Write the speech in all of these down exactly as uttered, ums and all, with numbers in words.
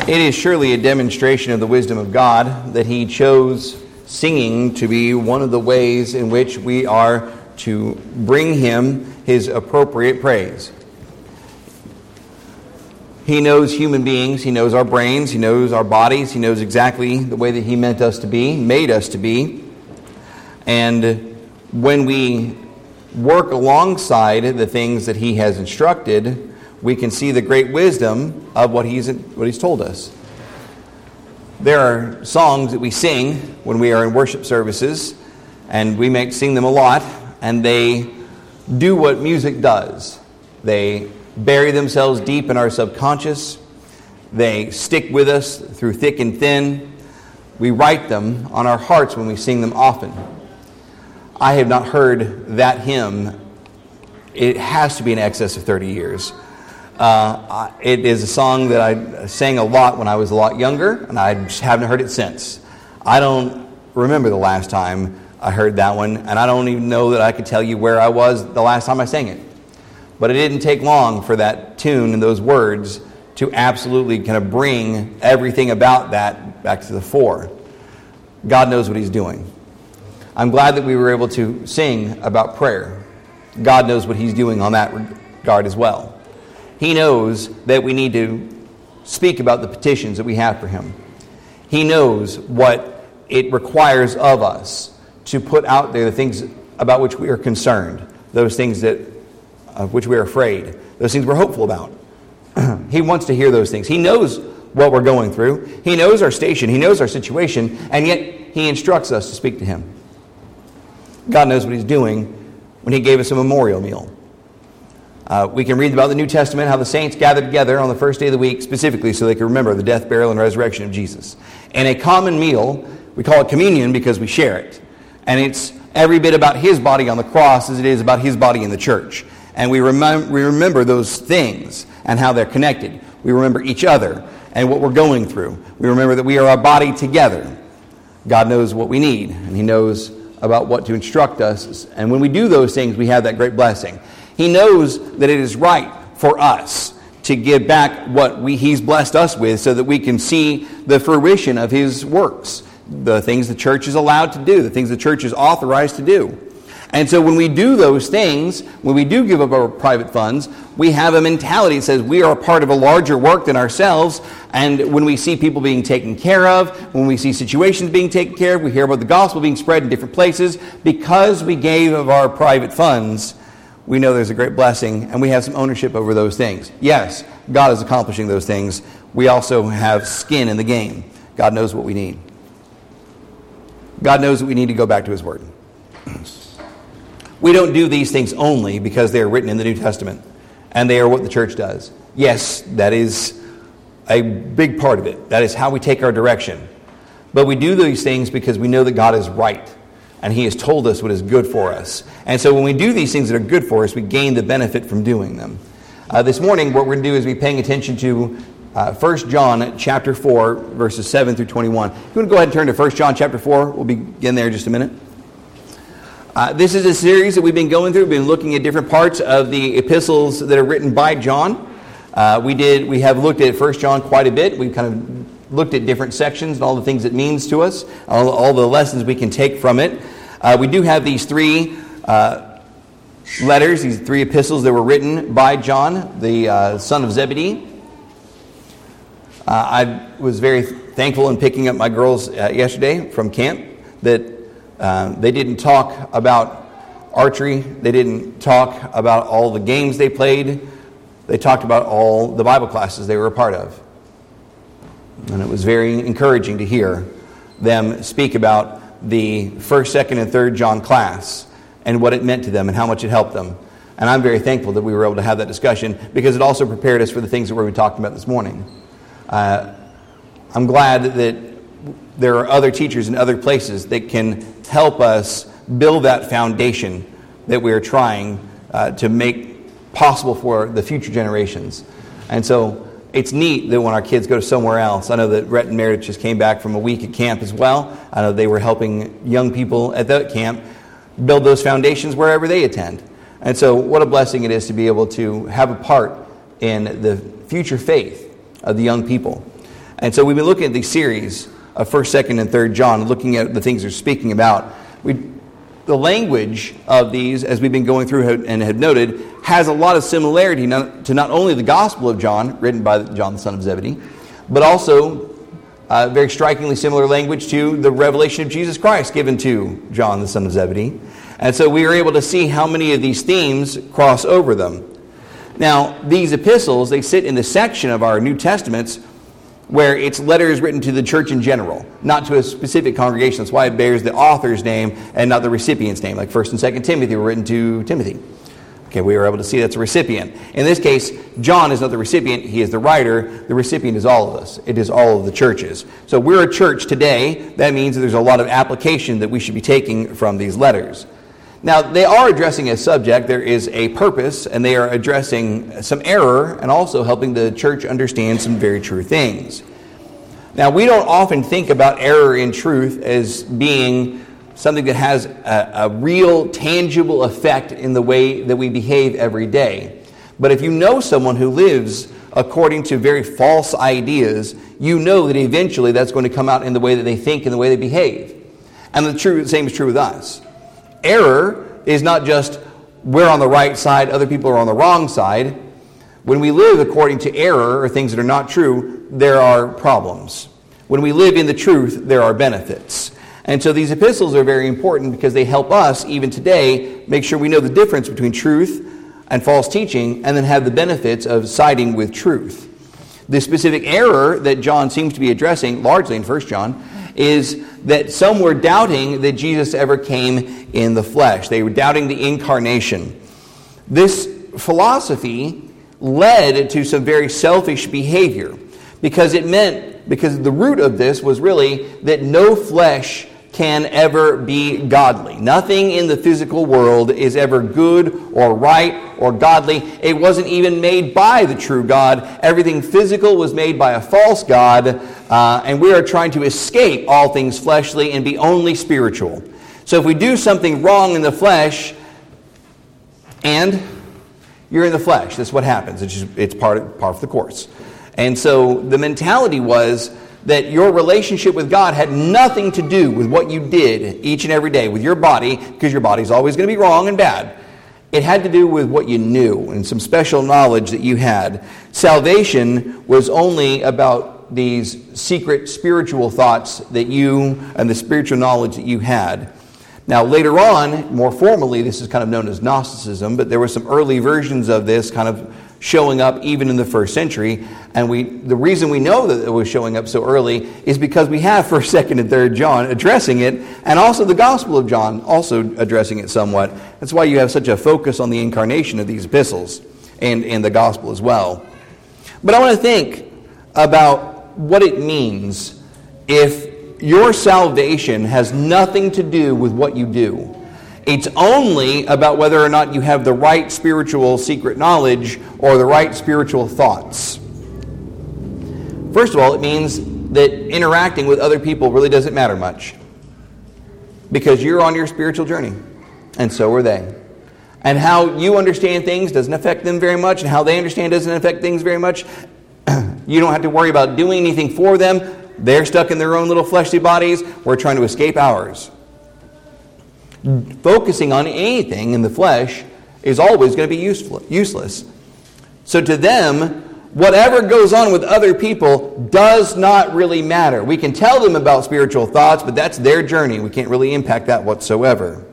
It is surely a demonstration of the wisdom of God that He chose singing to be one of the ways in which we are to bring Him His appropriate praise. He knows human beings, He knows our brains, He knows our bodies, He knows exactly the way that He meant us to be, made us to be. And when we work alongside the things that He has instructed, we can see the great wisdom of what He's what He's told us. There are songs that we sing when we are in worship services, and we may sing them a lot, and they do what music does. They bury themselves deep in our subconscious. They stick with us through thick and thin. We write them on our hearts when we sing them often. I have not heard that hymn. It has to be in excess of thirty years. Uh, it is a song that I sang a lot when I was a lot younger, and I just haven't heard it since. I don't remember the last time I heard that one, and I don't even know that I could tell you where I was the last time I sang it. But it didn't take long for that tune and those words to absolutely kind of bring everything about that back to the fore. God knows what He's doing. I'm glad that we were able to sing about prayer. God knows what He's doing on that regard as well. He knows that we need to speak about the petitions that we have for Him. He knows what it requires of us to put out there the things about which we are concerned, those things that of which we are afraid, those things we're hopeful about. He wants to hear those things. He knows what we're going through. He knows our station. He knows our situation, and yet He instructs us to speak to Him. God knows what He's doing when He gave us a memorial meal. Uh, we can read about the New Testament, how the saints gathered together on the first day of the week, specifically so they could remember the death, burial, and resurrection of Jesus. And a common meal, we call it communion because we share it. And it's every bit about His body on the cross as it is about His body in the church. And we, remem- we remember those things and how they're connected. We remember each other and what we're going through. We remember that we are a body together. God knows what we need, and He knows about what to instruct us. And when we do those things, we have that great blessing. He knows that it is right for us to give back what we, He's blessed us with so that we can see the fruition of His works, the things the church is allowed to do, the things the church is authorized to do. And so when we do those things, when we do give up our private funds, we have a mentality that says we are a part of a larger work than ourselves. And when we see people being taken care of, when we see situations being taken care of, we hear about the gospel being spread in different places, because we gave of our private funds, we know there's a great blessing, and we have some ownership over those things. Yes, God is accomplishing those things. We also have skin in the game. God knows what we need. God knows that we need to go back to His Word. We don't do these things only because they are written in the New Testament, and they are what the church does. Yes, that is a big part of it. That is how we take our direction. But we do these things because we know that God is right, and He has told us what is good for us. And so when we do these things that are good for us, we gain the benefit from doing them. Uh, this morning, what we're going to do is be paying attention to uh, First John chapter four, verses seven through twenty-one. If you want to go ahead and turn to First John chapter four, we'll begin there in just a minute. Uh, this is a series that we've been going through. We've been looking at different parts of the epistles that are written by John. Uh, we did. We have looked at First John quite a bit. We've kind of looked at different sections and all the things it means to us, all, all the lessons we can take from it. Uh, we do have these three uh, letters, these three epistles that were written by John, the uh, son of Zebedee. Uh, I was very thankful in picking up my girls uh, yesterday from camp that Uh, they didn't talk about archery. They didn't talk about all the games they played. They talked about all the Bible classes they were a part of. And it was very encouraging to hear them speak about the first, second, and third John class and what it meant to them and how much it helped them. And I'm very thankful that we were able to have that discussion because it also prepared us for the things that we're going to be talking about this morning. Uh, I'm glad that there are other teachers in other places that can help us build that foundation that we are trying uh, to make possible for the future generations. And so it's neat that when our kids go to somewhere else, I know that Rhett and Meredith just came back from a week at camp as well. I know they were helping young people at that camp build those foundations wherever they attend. And so what a blessing it is to be able to have a part in the future faith of the young people. And so we've been looking at these series of first, second, and third John, looking at the things they're speaking about. We, the language of these, as we've been going through and have noted, has a lot of similarity to not only the Gospel of John, written by John the son of Zebedee, but also uh, very strikingly similar language to the revelation of Jesus Christ given to John the son of Zebedee. And so we are able to see how many of these themes cross over them. Now, these epistles, they sit in the section of our New Testaments where it's letters written to the church in general, not to a specific congregation. That's why it bears the author's name and not the recipient's name. Like First and Second Timothy were written to Timothy. Okay, we were able to see that's a recipient. In this case, John is not the recipient, he is the writer. The recipient is all of us. It is all of the churches. So we're a church today. That means that there's a lot of application that we should be taking from these letters. Now, they are addressing a subject. There is a purpose, and they are addressing some error and also helping the church understand some very true things. Now, we don't often think about error in truth as being something that has a, a real, tangible effect in the way that we behave every day. But if you know someone who lives according to very false ideas, you know that eventually that's going to come out in the way that they think and the way they behave. And the true, the same is true with us. Error is not just we're on the right side, other people are on the wrong side. When we live according to error or things that are not true, there are problems. When we live in the truth, there are benefits. And so these epistles are very important because they help us, even today, make sure we know the difference between truth and false teaching and then have the benefits of siding with truth. The specific error that John seems to be addressing, largely in First John, is that some were doubting that Jesus ever came in the flesh. They were doubting the incarnation. This philosophy led to some very selfish behavior because it meant, because the root of this was really that no flesh can ever be godly. Nothing in the physical world is ever good or right or godly. It wasn't even made by the true God. Everything physical was made by a false God, uh, and we are trying to escape all things fleshly and be only spiritual. So if we do something wrong in the flesh, and you're in the flesh, that's what happens. It's just, it's part of, part of the course. And so the mentality was that your relationship with God had nothing to do with what you did each and every day with your body, because your body's always going to be wrong and bad. It had to do with what you knew and some special knowledge that you had. Salvation was only about these secret spiritual thoughts that you, and the spiritual knowledge that you had. Now, later on, more formally, this is kind of known as Gnosticism, but there were some early versions of this kind of showing up even in the first century. And we, the reason we know that it was showing up so early is because we have First, Second, and Third John addressing it, and also the Gospel of John also addressing it somewhat. That's why you have such a focus on the incarnation of these epistles and, and the Gospel as well. But I want to think about what it means if your salvation has nothing to do with what you do. It's only about whether or not you have the right spiritual secret knowledge or the right spiritual thoughts. First of all, it means that interacting with other people really doesn't matter much, because you're on your spiritual journey, and so are they. And how you understand things doesn't affect them very much, and how they understand doesn't affect things very much. You don't have to worry about doing anything for them. They're stuck in their own little fleshly bodies. We're trying to escape ours. Focusing on anything in the flesh is always going to be useful, useless. So to them, whatever goes on with other people does not really matter. We can tell them about spiritual thoughts, but that's their journey. We can't really impact that whatsoever.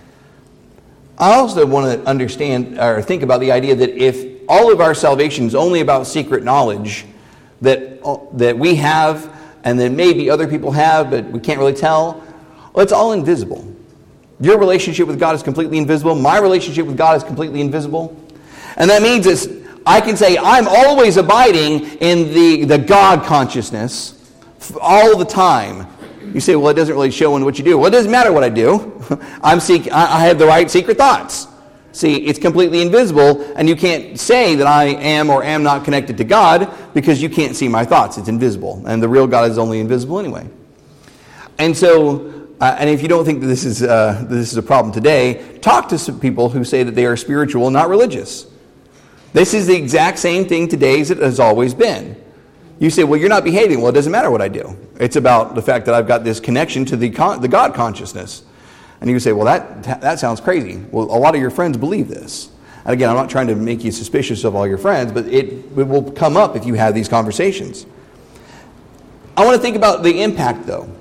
I also want to understand or think about the idea that if all of our salvation is only about secret knowledge that, that we have and that maybe other people have, but we can't really tell, well, it's all invisible. Your relationship with God is completely invisible. My relationship with God is completely invisible. And that means it's, I can say I'm always abiding in the, the God consciousness all the time. You say, well, it doesn't really show in what you do. Well, it doesn't matter what I do. I'm seek, I have the right secret thoughts. See, it's completely invisible, and you can't say that I am or am not connected to God because you can't see my thoughts. It's invisible, and the real God is only invisible anyway. And so... Uh, and if you don't think that this is uh, this is a problem today, talk to some people who say that they are spiritual, not religious. This is the exact same thing today as it has always been. You say, well, you're not behaving. Well, it doesn't matter what I do. It's about the fact that I've got this connection to the con- the God consciousness. And you say, well, that that sounds crazy. Well, a lot of your friends believe this. And again, I'm not trying to make you suspicious of all your friends, but it, it will come up if you have these conversations. I want to think about the impact, though.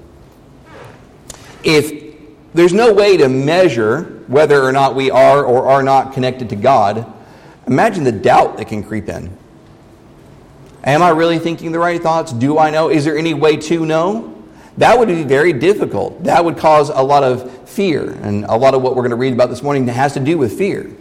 If there's no way to measure whether or not we are or are not connected to God, imagine the doubt that can creep in. Am I really thinking the right thoughts? Do I know? Is there any way to know? That would be very difficult. That would cause a lot of fear. And a lot of what we're going to read about this morning has to do with fear.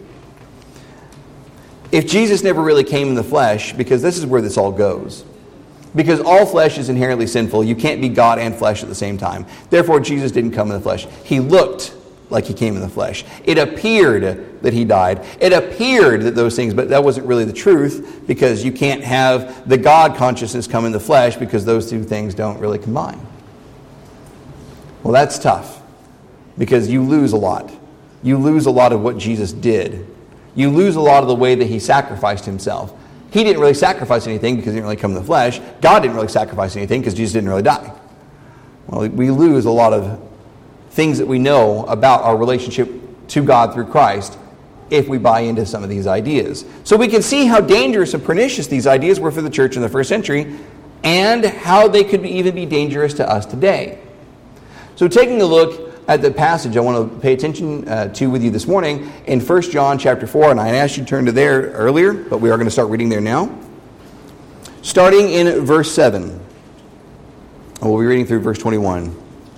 If Jesus never really came in the flesh, because this is where this all goes. Because all flesh is inherently sinful. You can't be God and flesh at the same time. Therefore, Jesus didn't come in the flesh. He looked like he came in the flesh. It appeared that he died. It appeared that those things, but that wasn't really the truth, because you can't have the God consciousness come in the flesh, because those two things don't really combine. Well, that's tough, because you lose a lot. You lose a lot of what Jesus did. You lose a lot of the way that he sacrificed himself. He didn't really sacrifice anything because he didn't really come in the flesh. God didn't really sacrifice anything because Jesus didn't really die. Well, we lose a lot of things that we know about our relationship to God through Christ if we buy into some of these ideas. So we can see how dangerous and pernicious these ideas were for the church in the first century, and how they could even be dangerous to us today. So taking a look at the passage I want to pay attention uh, to with you this morning in First John chapter four, and I asked you to turn to there earlier, but we are going to start reading there now. Starting in verse seven. And we'll be reading through verse twenty-one.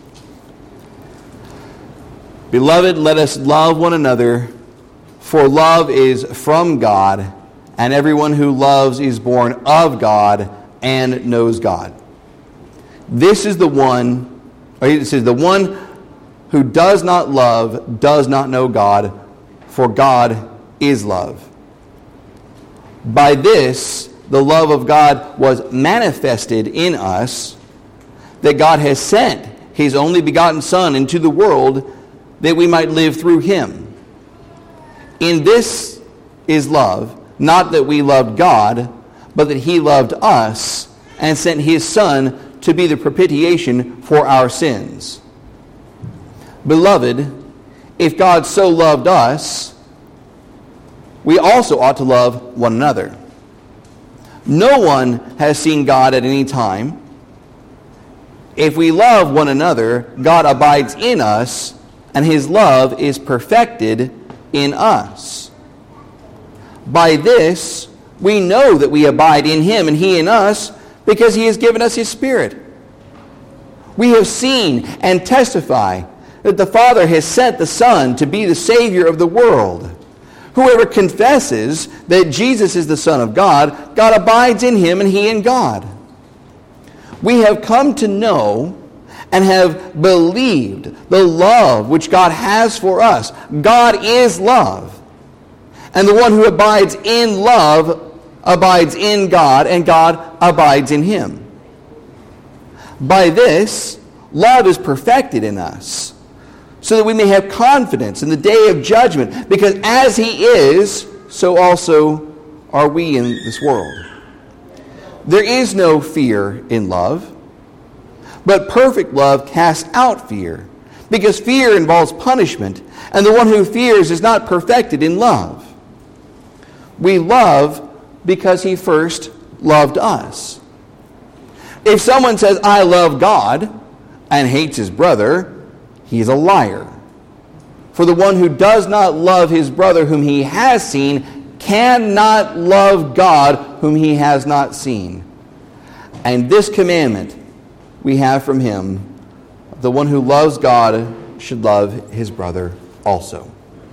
Beloved, let us love one another, for love is from God, and everyone who loves is born of God and knows God. This is the one, or it says, the one who does not love does not know God, for God is love. By this, the love of God was manifested in us, that God has sent his only begotten Son into the world that we might live through him. In this is love, not that we loved God, but that he loved us and sent his Son to be the propitiation for our sins. Beloved, if God so loved us, we also ought to love one another. No one has seen God at any time. If we love one another, God abides in us, and his love is perfected in us. By this, we know that we abide in him and he in us, because he has given us his Spirit. We have seen and testify that the Father has sent the Son to be the Savior of the world. Whoever confesses that Jesus is the Son of God, God abides in him and he in God. We have come to know and have believed the love which God has for us. God is love. And the one who abides in love abides in God, and God abides in him. By this, love is perfected in us, so that we may have confidence in the day of judgment, because as he is, so also are we in this world. There is no fear in love, but perfect love casts out fear, because fear involves punishment, and the one who fears is not perfected in love. We love because he first loved us. If someone says, I love God, and hates his brother, he is a liar. For the one who does not love his brother whom he has seen cannot love God whom he has not seen. And this commandment we have from him, the one who loves God should love his brother also.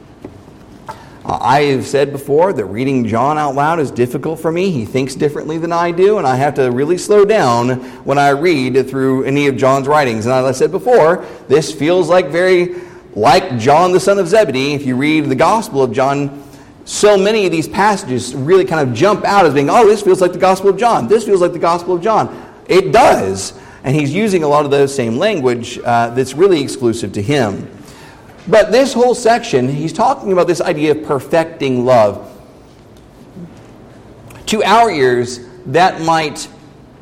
I have said before that reading John out loud is difficult for me. He thinks differently than I do, and I have to really slow down when I read through any of John's writings. And as I said before, this feels like very like John the son of Zebedee. If you read the Gospel of John, so many of these passages really kind of jump out as being, oh, this feels like the Gospel of John. This feels like the Gospel of John. It does. And he's using a lot of those same language uh, that's really exclusive to him. But this whole section, he's talking about this idea of perfecting love. To our ears, that might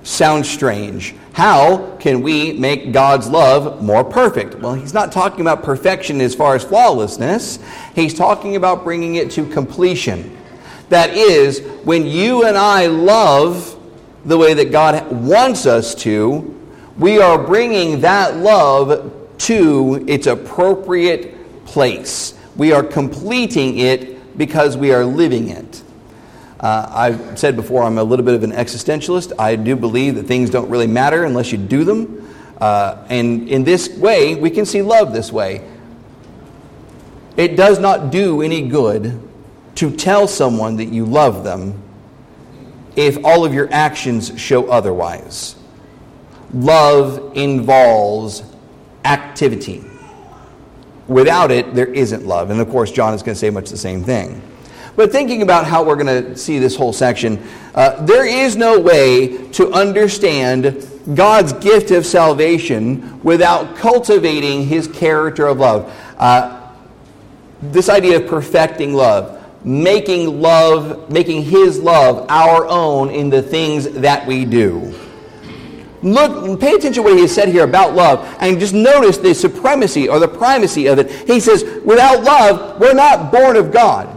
sounds strange. How can we make God's love more perfect? Well, he's not talking about perfection as far as flawlessness. He's talking about bringing it to completion. That is, when you and I love the way that God wants us to, we are bringing that love to its appropriate place. We are completing it because we are living it. Uh, I've said before, I'm a little bit of an existentialist. I do believe that things don't really matter unless you do them. Uh, and in this way, we can see love this way. It does not do any good to tell someone that you love them if all of your actions show otherwise. Love involves activity. Without it, there isn't love. And of course, John is going to say much the same thing. But thinking about how we're going to see this whole section, uh, there is no way to understand God's gift of salvation without cultivating his character of love. Uh, this idea of perfecting love, making love, making his love our own in the things that we do. Look, pay attention to what he has said here about love, and just notice the supremacy or the primacy of it. He says, without love, we're not born of God.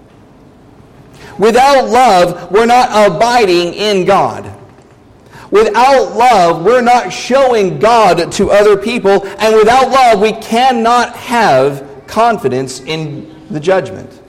Without love, we're not abiding in God. Without love, we're not showing God to other people. And without love, we cannot have confidence in the judgment.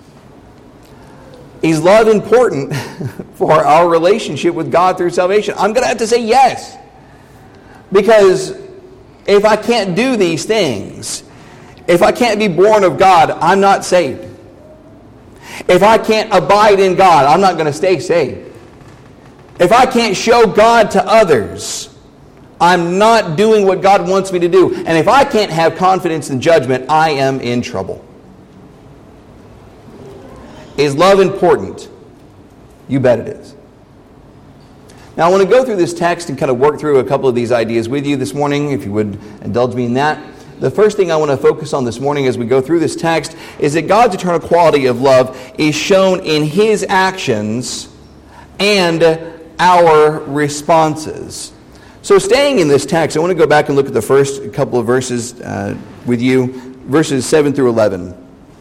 Is love important for our relationship with God through salvation? I'm going to have to say yes. Because if I can't do these things, if I can't be born of God, I'm not saved. If I can't abide in God, I'm not going to stay saved. If I can't show God to others, I'm not doing what God wants me to do. And if I can't have confidence in judgment, I am in trouble. Is love important? You bet it is. Now I want to go through this text and kind of work through a couple of these ideas with you this morning, if you would indulge me in that. The first thing I want to focus on this morning as we go through this text is that God's eternal quality of love is shown in his actions and our responses. So staying in this text, I want to go back and look at the first couple of verses uh, with you, verses seven through eleven.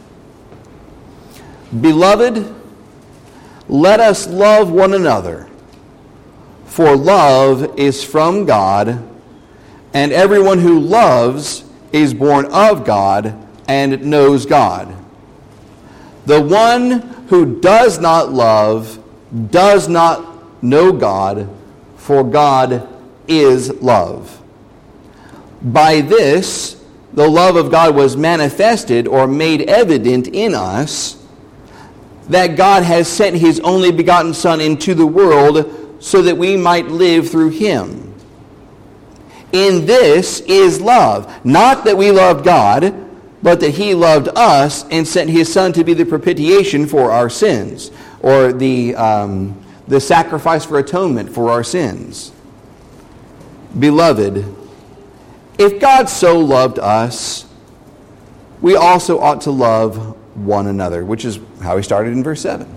Beloved, let us love one another, for love is from God, and everyone who loves is born of God and knows God. The one who does not love does not know God, for God is love. By this, the love of God was manifested or made evident in us, that God has sent his only begotten Son into the world so that we might live through him. In this is love, not that we loved God, but that he loved us and sent his Son to be the propitiation for our sins, or the, um, the sacrifice for atonement for our sins. Beloved, if God so loved us, we also ought to love one another, which is how he started in verse seven.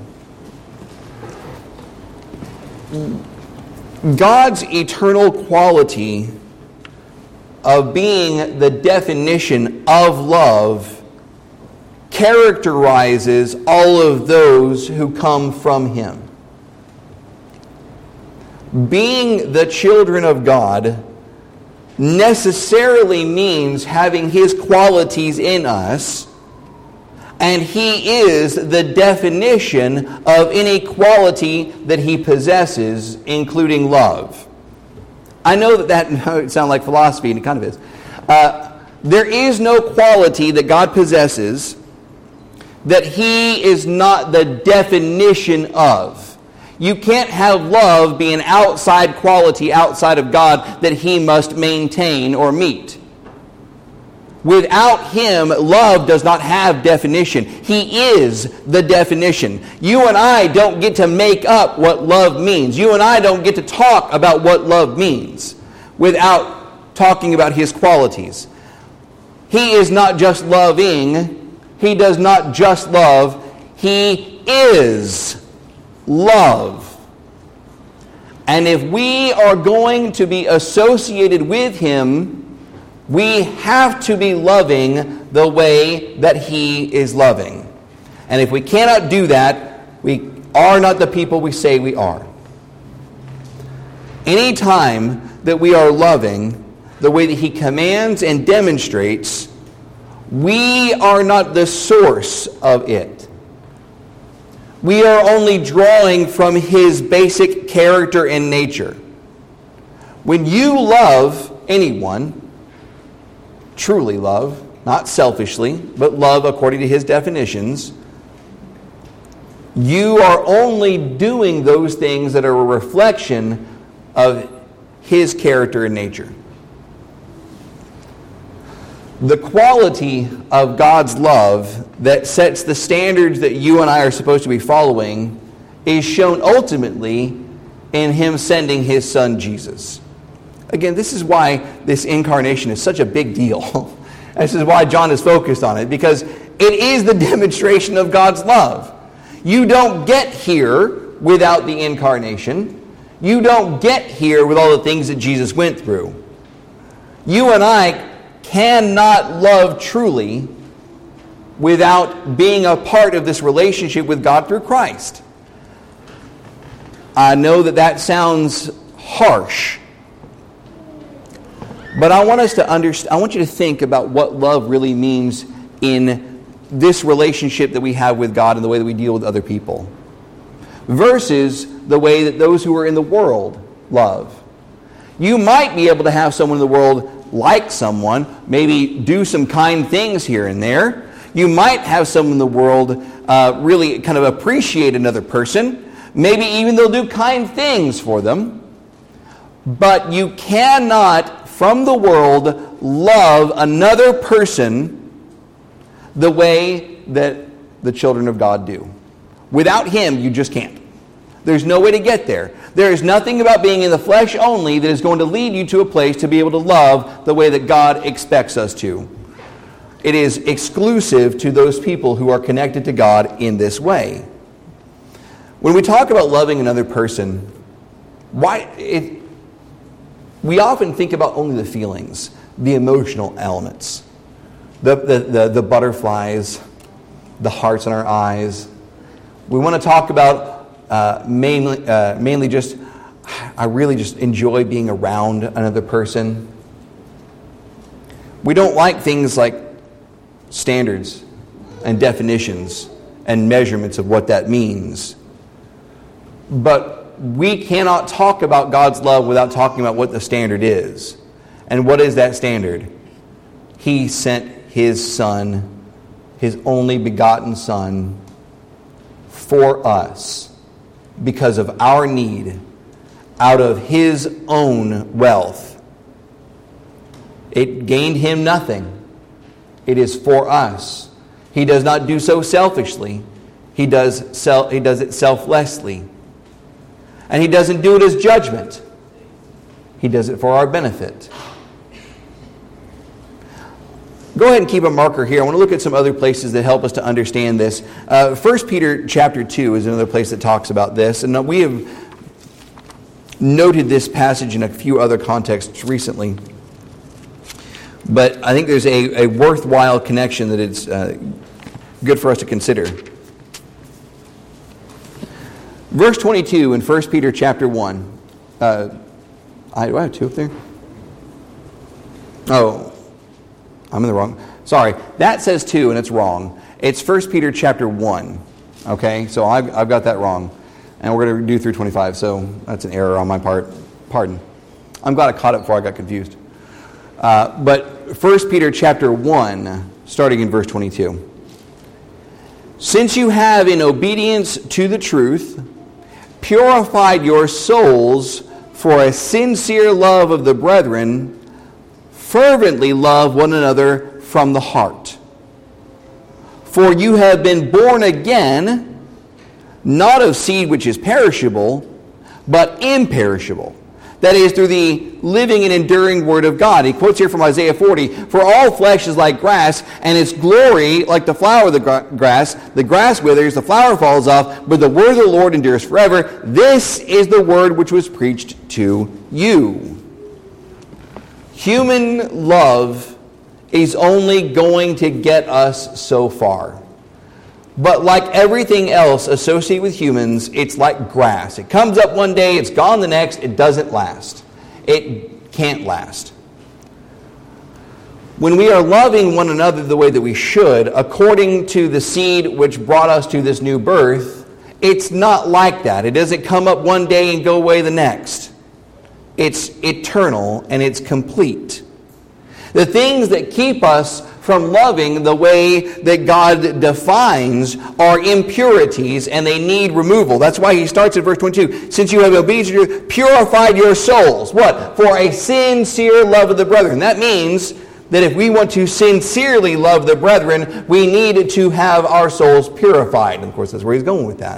God's eternal quality of being the definition of love characterizes all of those who come from him. Being the children of God necessarily means having his qualities in us, and he is the definition of any quality that he possesses, including love. I know that that might sound like philosophy, and it kind of is. Uh, there is no quality that God possesses that he is not the definition of. You can't have love be an outside quality outside of God that he must maintain or meet. Without him, love does not have definition. He is the definition. You and I don't get to make up what love means. You and I don't get to talk about what love means without talking about his qualities. He is not just loving. He does not just love. He is love. And if we are going to be associated with him, we have to be loving the way that he is loving. And if we cannot do that, we are not the people we say we are. Any time that we are loving the way that he commands and demonstrates, we are not the source of it. We are only drawing from his basic character and nature. When you love anyone, truly love, not selfishly, but love according to his definitions, you are only doing those things that are a reflection of his character and nature. The quality of God's love that sets the standards that you and I are supposed to be following is shown ultimately in him sending his son Jesus. Again, this is why this incarnation is such a big deal. This is why John is focused on it, because it is the demonstration of God's love. You don't get here without the incarnation. You don't get here with all the things that Jesus went through. You and I cannot love truly without being a part of this relationship with God through Christ. I know that that sounds harsh, but I want us to understand. I want you to think about what love really means in this relationship that we have with God and the way that we deal with other people, versus the way that those who are in the world love. You might be able to have someone in the world like someone, maybe do some kind things here and there. You might have someone in the world uh, really kind of appreciate another person. Maybe even they'll do kind things for them. But you cannot, from the world, love another person the way that the children of God do. Without him, you just can't. There's no way to get there. There is nothing about being in the flesh only that is going to lead you to a place to be able to love the way that God expects us to. It is exclusive to those people who are connected to God in this way. When we talk about loving another person, why it, we often think about only the feelings, the emotional elements, the, the, the, the butterflies, the hearts in our eyes. We want to talk about Uh, mainly, uh, mainly just, I really just enjoy being around another person. We don't like things like standards and definitions and measurements of what that means. But we cannot talk about God's love without talking about what the standard is. And what is that standard? He sent his son, his only begotten son, for us. Because of our need, out of his own wealth. It gained him nothing. It is for us. He does not do so selfishly. He does, self, he does it selflessly. And he doesn't do it as judgment. He does it for our benefit. Go ahead and keep a marker here. I want to look at some other places that help us to understand this. Uh, First Peter chapter two is another place that talks about this. And we have noted this passage in a few other contexts recently. But I think there's a, a worthwhile connection that it's uh, good for us to consider. Verse twenty-two in First Peter chapter one. Uh, I, do I have two up there? Oh. I'm in the wrong. Sorry, that says two, and it's wrong. It's First Peter chapter one. Okay, so I've, I've got that wrong. And we're going to do through twenty-five, so that's an error on my part. Pardon. I'm glad I caught it before I got confused. Uh, but First Peter chapter one, starting in verse twenty-two. Since you have, in obedience to the truth, purified your souls for a sincere love of the brethren, fervently love one another from the heart. For you have been born again, not of seed which is perishable, but imperishable, That is, through the living and enduring Word of God. He quotes here from Isaiah forty, "For all flesh is like grass, and its glory like the flower of the gra- grass. The grass withers, the flower falls off, but the word of the Lord endures forever. This is the word which was preached to you." Human love is only going to get us so far. But like everything else associated with humans, it's like grass. It comes up one day, it's gone the next, it doesn't last. It can't last. When we are loving one another the way that we should, according to the seed which brought us to this new birth, it's not like that. It doesn't come up one day and go away the next. It's eternal and it's complete. The things that keep us from loving the way that God defines are impurities, and they need removal. That's why he starts at verse twenty-two. "Since you have obediently purified your souls." What? "For a sincere love of the brethren." That means that if we want to sincerely love the brethren, we need to have our souls purified. And of course, that's where he's going with that.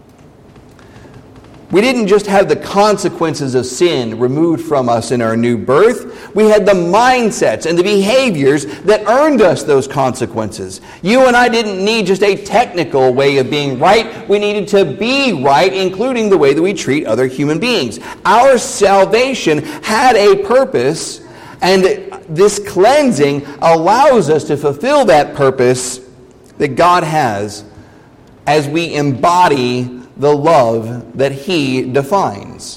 We didn't just have the consequences of sin removed from us in our new birth. We had the mindsets and the behaviors that earned us those consequences. You and I didn't need just a technical way of being right. We needed to be right, including the way that we treat other human beings. Our salvation had a purpose, and this cleansing allows us to fulfill that purpose that God has as we embody the love that he defines.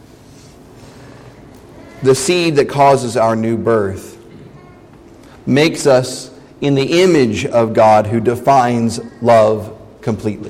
The seed that causes our new birth makes us in the image of God who defines love completely.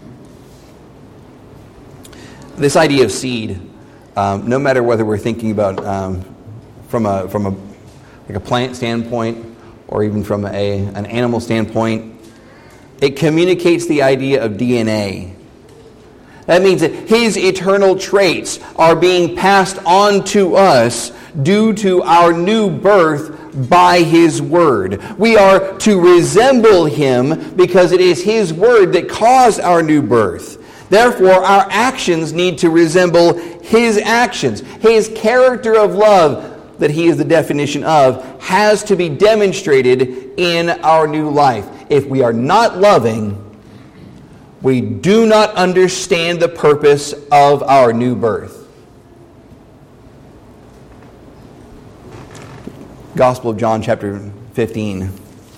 This idea of seed, um, no matter whether we're thinking about um, from a from a like a plant standpoint or even from a an animal standpoint, it communicates the idea of D N A. That means that his eternal traits are being passed on to us due to our new birth by his word. We are to resemble him because it is his word that caused our new birth. Therefore, our actions need to resemble his actions. His character of love, that he is the definition of, has to be demonstrated in our new life. If we are not loving, we do not understand the purpose of our new birth. Gospel of John, chapter fifteen.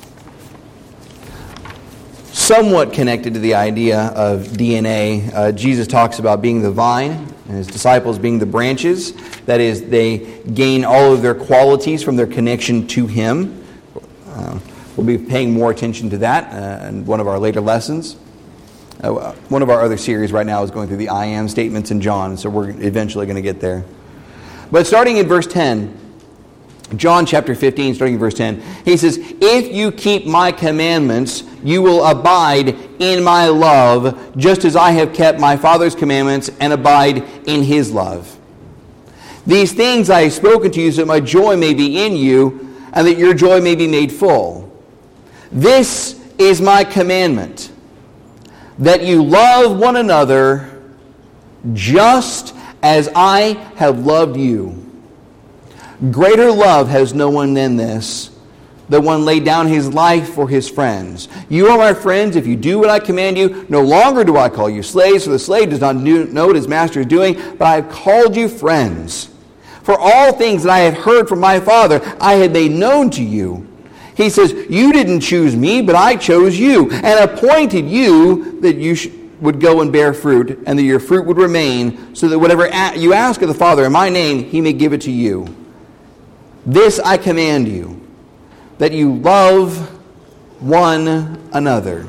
Somewhat connected to the idea of D N A, uh, Jesus talks about being the vine and his disciples being the branches. That is, they gain all of their qualities from their connection to him. Uh, we'll be paying more attention to that uh, in one of our later lessons. Uh, one of our other series right now is going through the I am statements in John, so we're eventually going to get there. But starting in verse ten, John chapter fifteen, starting in verse ten, he says, "If you keep my commandments, you will abide in my love, just as I have kept my Father's commandments and abide in his love. These things I have spoken to you, so that my joy may be in you, and that your joy may be made full. This is my commandment, that you love one another just as I have loved you. Greater love has no one than this, that one laid down his life for his friends. You are my friends if you do what I command you. No longer do I call you slaves, for the slave does not know what his master is doing, but I have called you friends. For all things that I have heard from my Father, I have made known to you." He says, "You didn't choose me, but I chose you, and appointed you that you sh- would go and bear fruit, and that your fruit would remain, so that whatever a- you ask of the Father in my name, he may give it to you. This I command you, that you love one another."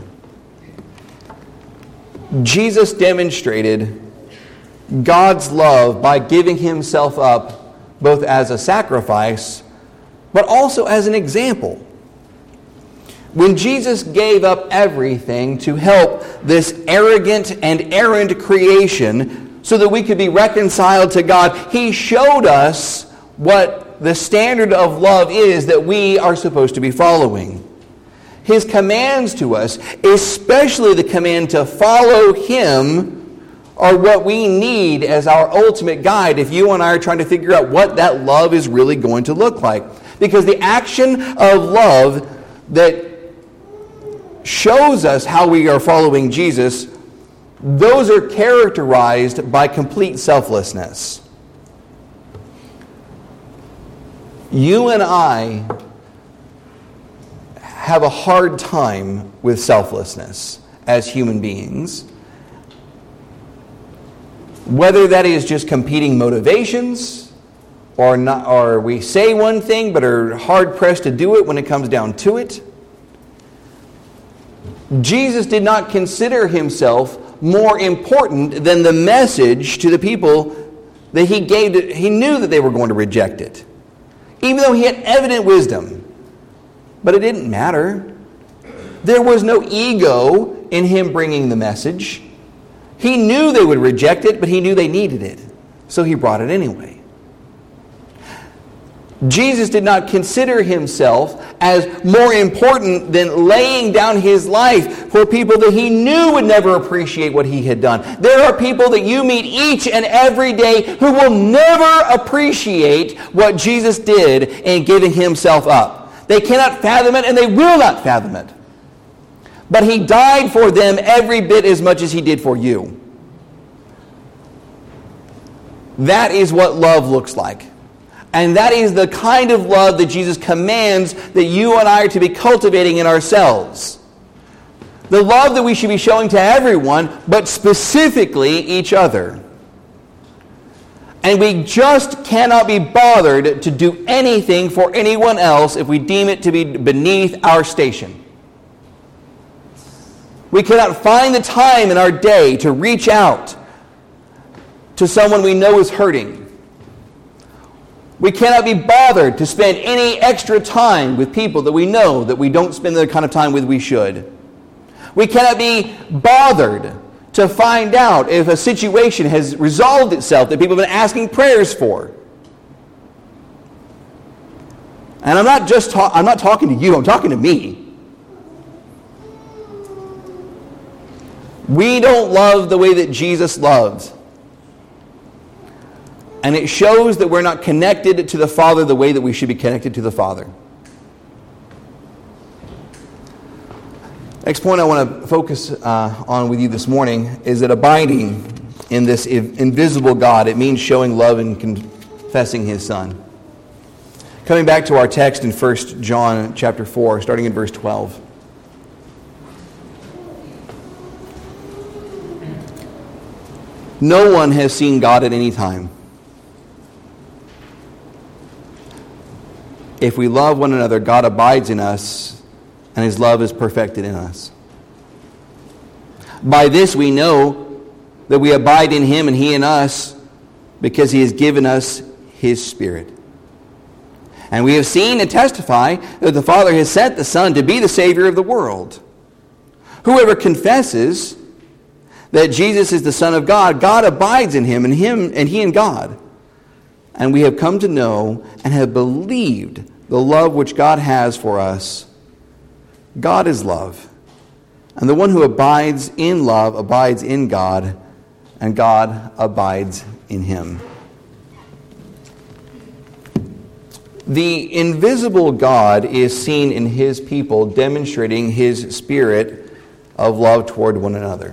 Jesus demonstrated God's love by giving himself up both as a sacrifice, but also as an example. When Jesus gave up everything to help this arrogant and errant creation so that we could be reconciled to God, he showed us what the standard of love is that we are supposed to be following. His commands to us, especially the command to follow him, are what we need as our ultimate guide if you and I are trying to figure out what that love is really going to look like. Because the action of love that shows us how we are following Jesus, those are characterized by complete selflessness. You and I have a hard time with selflessness as human beings. Whether that is just competing motivations, or not, or we say one thing but are hard-pressed to do it when it comes down to it. Jesus did not consider himself more important than the message to the people that he gave. To, he knew that they were going to reject it, even though he had evident wisdom. But it didn't matter. There was no ego in him bringing the message. He knew they would reject it, but he knew they needed it. So he brought it anyway. Jesus did not consider himself as more important than laying down his life for people that he knew would never appreciate what he had done. There are people that you meet each and every day who will never appreciate what Jesus did in giving himself up. They cannot fathom it, and they will not fathom it. But he died for them every bit as much as he did for you. That is what love looks like. And that is the kind of love that Jesus commands that you and I are to be cultivating in ourselves. The love that we should be showing to everyone, but specifically each other. And we just cannot be bothered to do anything for anyone else if we deem it to be beneath our station. We cannot find the time in our day to reach out to someone we know is hurting. We cannot be bothered to spend any extra time with people that we know that we don't spend the kind of time with we should. We cannot be bothered to find out if a situation has resolved itself that people have been asking prayers for. And I'm not just ta- I'm not talking to you, I'm talking to me. We don't love the way that Jesus loved. And it shows that we're not connected to the Father the way that we should be connected to the Father. Next point I want to focus uh, on with you this morning is that abiding in this invisible God, it means showing love and confessing his Son. Coming back to our text in First John chapter four, starting in verse twelve. No one has seen God at any time. If we love one another, God abides in us, and his love is perfected in us. By this we know that we abide in him and he in us, because he has given us his Spirit. And we have seen and testify that the Father has sent the Son to be the Savior of the world. Whoever confesses that Jesus is the Son of God, God abides in him and him and he in God. And we have come to know and have believed the love which God has for us. God is love. And the one who abides in love abides in God, and God abides in him. The invisible God is seen in his people demonstrating his spirit of love toward one another.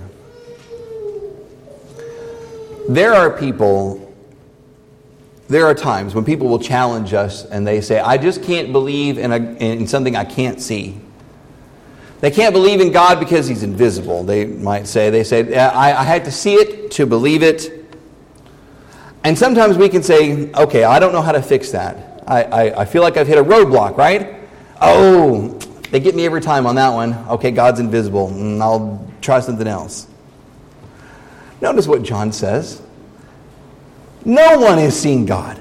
There are people, there are times when people will challenge us and they say, I just can't believe in, a, in something I can't see. They can't believe in God because he's invisible, they might say. They say, I, I had to see it to believe it. And sometimes we can say, okay, I don't know how to fix that. I, I, I feel like I've hit a roadblock, right? Oh, they get me every time on that one. Okay, God's invisible, and I'll try something else. Notice what John says. No one has seen God.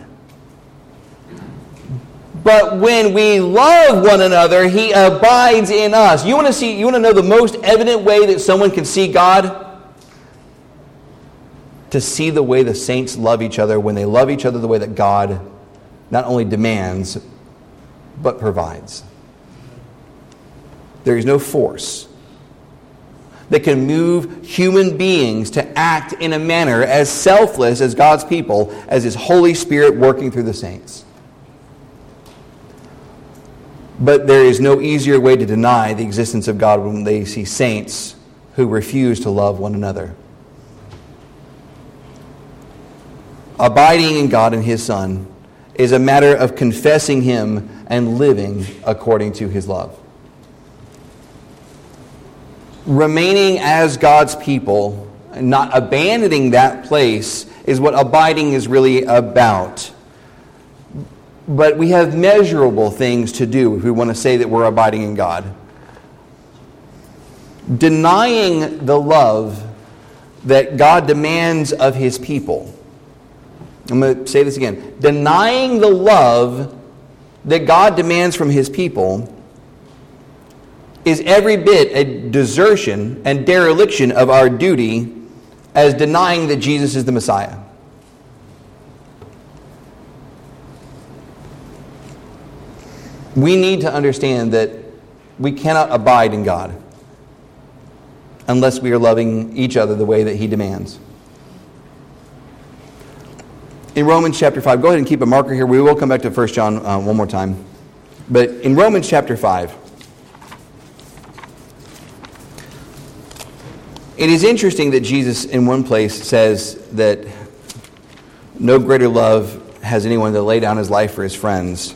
But when we love one another, he abides in us. You want to see, you want to know the most evident way that someone can see God? To see the way the saints love each other when they love each other the way that God not only demands, but provides. There is no force that can move human beings to act in a manner as selfless as God's people as His Holy Spirit working through the saints. But there is no easier way to deny the existence of God when they see saints who refuse to love one another. Abiding in God and His Son is a matter of confessing Him and living according to His love. Remaining as God's people and not abandoning that place is what abiding is really about. But we have measurable things to do if we want to say that we're abiding in God. Denying the love that God demands of His people. I'm going to say this again. Denying the love that God demands from His people is every bit a desertion and dereliction of our duty as denying that Jesus is the Messiah. We need to understand that we cannot abide in God unless we are loving each other the way that He demands. In Romans chapter five, go ahead and keep a marker here. We will come back to First John uh, one more time. But in Romans chapter five, it is interesting that Jesus in one place says that no greater love has anyone to lay down his life for his friends.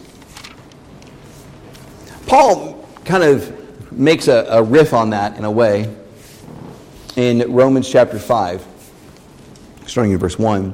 Paul kind of makes a, a riff on that in a way in Romans chapter five, starting in verse one.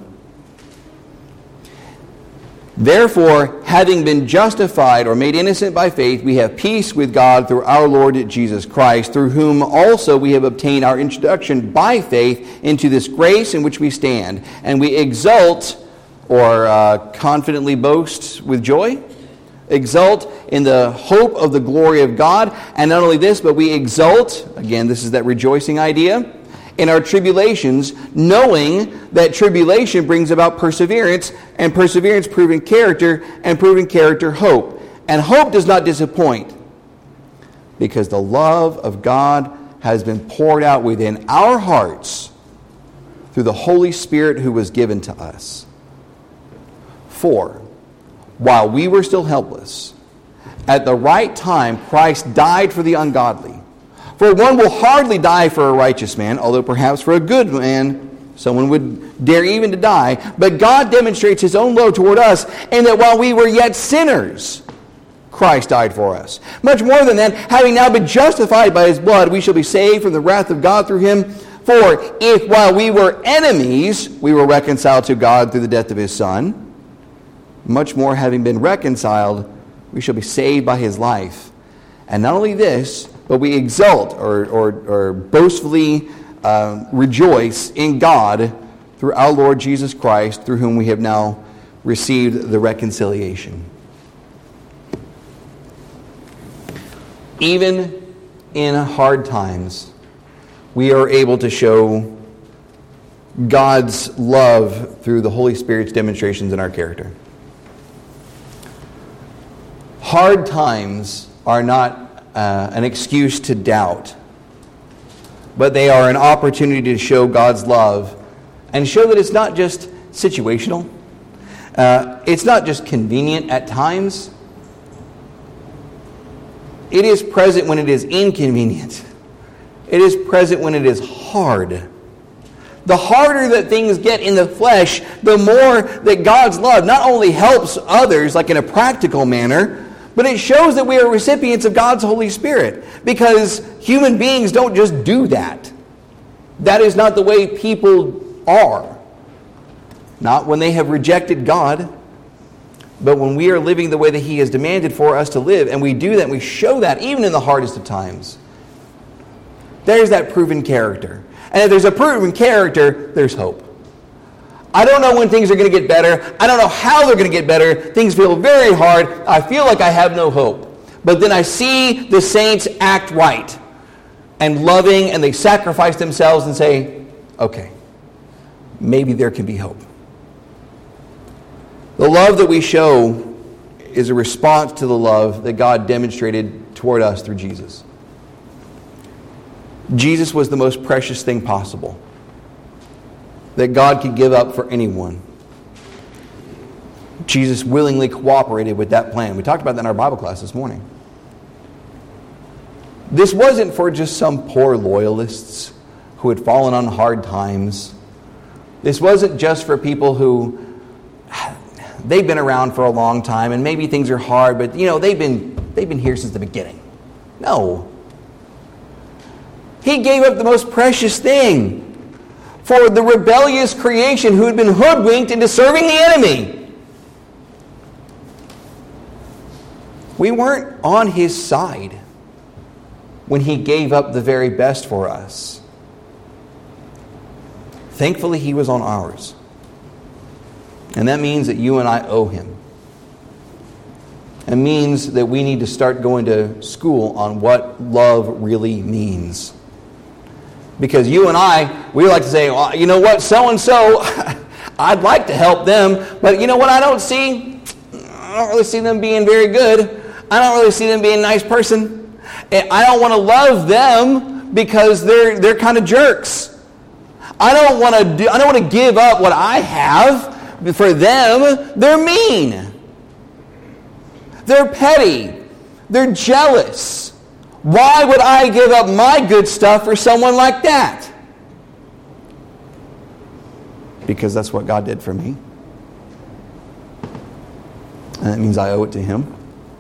Therefore, having been justified or made innocent by faith, we have peace with God through our Lord Jesus Christ, through whom also we have obtained our introduction by faith into this grace in which we stand. And we exult, or uh, confidently boast with joy, exult in the hope of the glory of God. And not only this, but we exult, again, this is that rejoicing idea, in our tribulations, knowing that tribulation brings about perseverance, and perseverance proving character, and proving character hope. And hope does not disappoint, because the love of God has been poured out within our hearts through the Holy Spirit who was given to us. For, while we were still helpless, at the right time Christ died for the ungodly. For one will hardly die for a righteous man, although perhaps for a good man someone would dare even to die. But God demonstrates His own love toward us, in that while we were yet sinners, Christ died for us. Much more than that, having now been justified by His blood, we shall be saved from the wrath of God through Him. For if while we were enemies, we were reconciled to God through the death of His Son, much more having been reconciled, we shall be saved by His life. And not only this, but we exult or, or, or boastfully uh, rejoice in God through our Lord Jesus Christ, through whom we have now received the reconciliation. Even in hard times, we are able to show God's love through the Holy Spirit's demonstrations in our character. Hard times are not Uh, an excuse to doubt, but they are an opportunity to show God's love and show that it's not just situational. Uh, it's not just convenient at times. It is present when it is inconvenient. It is present when it is hard. The harder that things get in the flesh, the more that God's love not only helps others, like in a practical manner, but it shows that we are recipients of God's Holy Spirit, because human beings don't just do that. That is not the way people are. Not when they have rejected God, but when we are living the way that He has demanded for us to live, and we do that, and we show that even in the hardest of times. There's that proven character. And if there's a proven character, there's hope. I don't know when things are going to get better. I don't know how they're going to get better. Things feel very hard. I feel like I have no hope. But then I see the saints act right and loving, and they sacrifice themselves and say, okay, maybe there can be hope. The love that we show is a response to the love that God demonstrated toward us through Jesus. Jesus was the most precious thing possible. that God could give up for anyone. Jesus willingly cooperated with that plan. We talked about that in our Bible class this morning. This wasn't for just some poor loyalists who had fallen on hard times. This wasn't just for people who, they've been around for a long time and maybe things are hard, but you know, they've been they've been here since the beginning. No. He gave up the most precious thing for the rebellious creation who had been hoodwinked into serving the enemy. We weren't on his side when he gave up the very best for us. Thankfully, he was on ours. And that means that you and I owe him. It means that we need to start going to school on what love really means. Because you and I, we like to say, well, you know what, so-and-so, I'd like to help them, but you know what I don't see? I don't really see them being very good. I don't really see them being a nice person. I don't want to love them because they're they're kind of jerks. I don't want to do, I don't want to give up what I have for them. They're mean. They're petty. They're jealous. Why would I give up my good stuff for someone like that? Because that's what God did for me. And that means I owe it to him.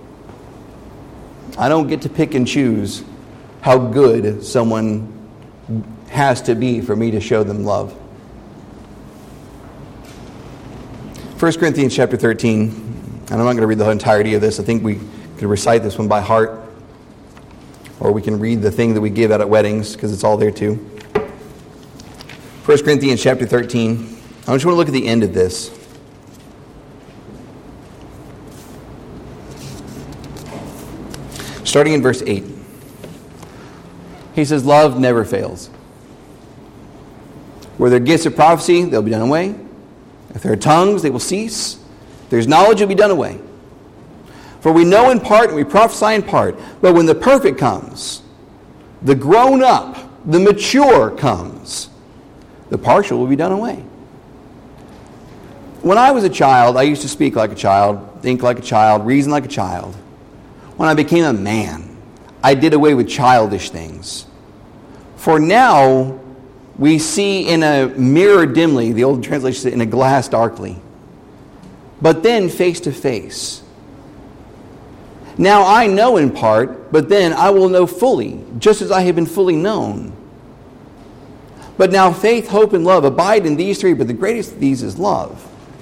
I don't get to pick and choose how good someone has to be for me to show them love. First Corinthians chapter thirteen, and I'm not going to read the entirety of this. I think we could recite this one by heart. Or we can read the thing that we give out at weddings, because it's all there too. First Corinthians chapter thirteen. I just want to look at the end of this. Starting in verse eight. He says, love never fails. Where there are gifts of prophecy, they'll be done away. If there are tongues, they will cease. If there's knowledge, it will be done away. For we know in part and we prophesy in part. But when the perfect comes, the grown up, the mature comes, the partial will be done away. When I was a child, I used to speak like a child, think like a child, reason like a child. When I became a man, I did away with childish things. For now, we see in a mirror dimly, the old translation says, in a glass darkly. But then face to face. Now I know in part, but then I will know fully, just as I have been fully known. But now faith, hope, and love abide in these three, but the greatest of these is love.